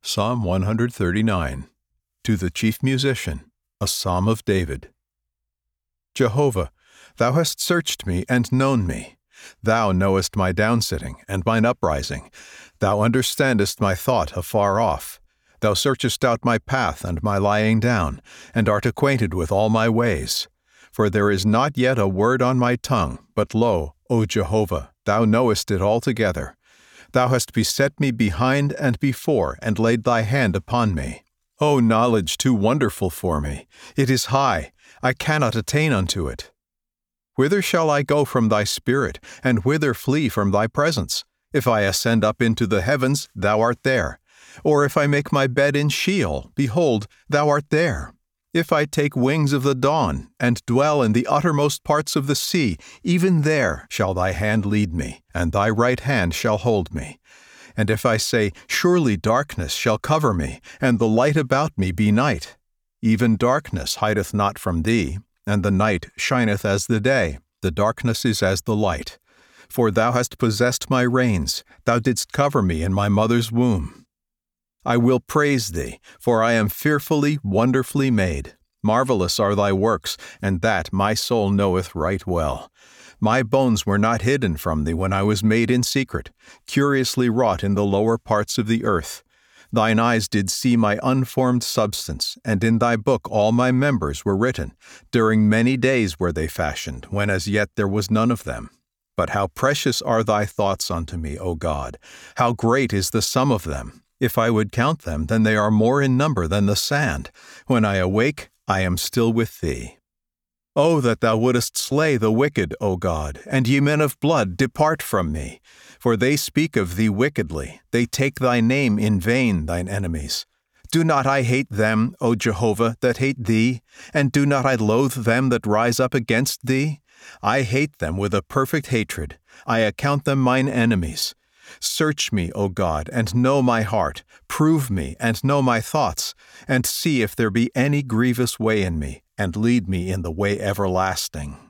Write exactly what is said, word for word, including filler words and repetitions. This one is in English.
Psalm one thirty-nine. To the Chief Musician, a Psalm of David. Jehovah, thou hast searched me and known me. Thou knowest my downsitting and mine uprising. Thou understandest my thought afar off. Thou searchest out my path and my lying down, and art acquainted with all my ways. For there is not yet a word on my tongue, but lo, O Jehovah, thou knowest it altogether. Thou hast beset me behind and before, and laid thy hand upon me. O knowledge too wonderful for me! It is high, I cannot attain unto it. Whither shall I go from thy spirit, and whither flee from thy presence? If I ascend up into the heavens, thou art there. Or if I make my bed in Sheol, behold, thou art there. If I take wings of the dawn, and dwell in the uttermost parts of the sea, even there shall thy hand lead me, and thy right hand shall hold me. And if I say, surely darkness shall cover me, and the light about me be night. Even darkness hideth not from thee, and the night shineth as the day. The darkness is as the light. For thou hast possessed my reins, thou didst cover me in my mother's womb. I will praise thee, for I am fearfully, wonderfully made. Marvelous are thy works, and that my soul knoweth right well. My bones were not hidden from thee when I was made in secret, curiously wrought in the lower parts of the earth. Thine eyes did see my unformed substance, and in thy book all my members were written. During many days were they fashioned, when as yet there was none of them. But how precious are thy thoughts unto me, O God! How great is the sum of them! If I would count them, then they are more in number than the sand. When I awake, I am still with thee. O that thou wouldest slay the wicked, O God, and ye men of blood, depart from me. For they speak of thee wickedly, they take thy name in vain, thine enemies. Do not I hate them, O Jehovah, that hate thee? And do not I loathe them that rise up against thee? I hate them with a perfect hatred. I account them mine enemies. Search me, O God, and know my heart. Prove me, and know my thoughts, and see if there be any grievous way in me, and lead me in the way everlasting.